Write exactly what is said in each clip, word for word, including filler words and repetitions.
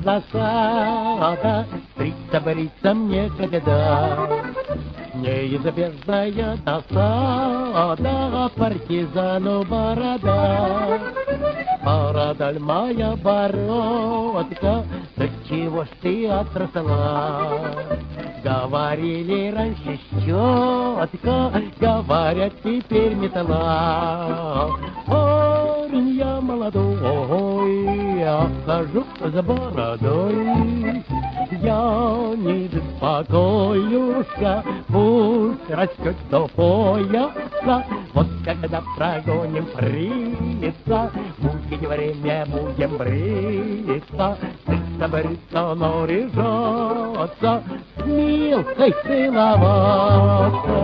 засада, бриться, бриться мне когда. Неизбежная досада, партизану борода. Бородаль моя бородка, да чего ж ты отросла? Говорили раньше щетка, говорят теперь металла. Парень я молодой, я хожу за бородой. Я не беспокоюсь, пусть растет до пояса. Вот когда прогоним фрица, будет время, будем бриться. Бриться, бриться, наряжаться, с милкой целоваться.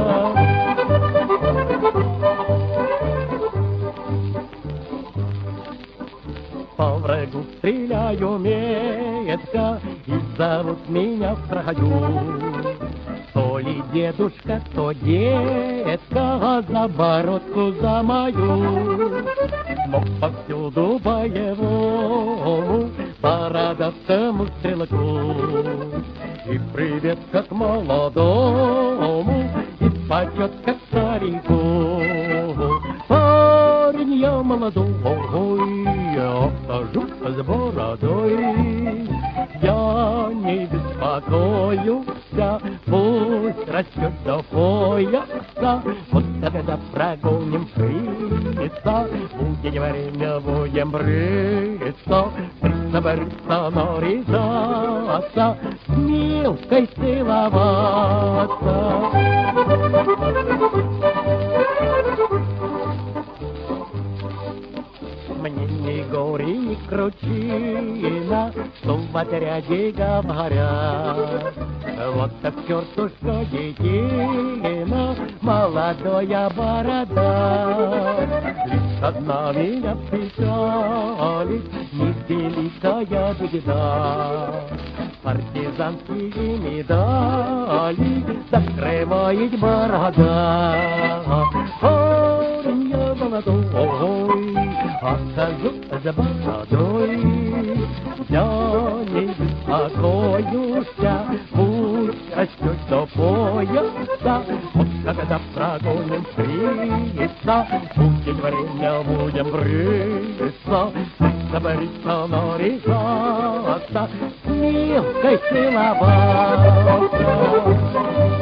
По врагу стреляю метко, и зовут меня в строю. То ли дедушка, то детка, за бородку за мою. Но повсюду боевому, бородатому стрелку. И привет как молодому, и почет как старику. Парень я молодой, я хожу с бородой. Я не беспокоюсь, пусть растет до пояса. Вот когда прогоним фрица, будет время, будем бриться. Бриться, бриться, наряжаться, с милкой целоваться. Мне ни горе, ни кручина, что в отряде говорят. Вот так чертушка детина, молодая борода. Лишь одна меня печалит, не великая беда. Партизанские медали закрывает борода. Парень я молодой, отхожу за бородой. Я не беспокоюсь, пусть растет до пояса. Вот когда прогоним фрица, будет время, будем бриться. Бриться, бриться, наряжаться, с милкой целоваться.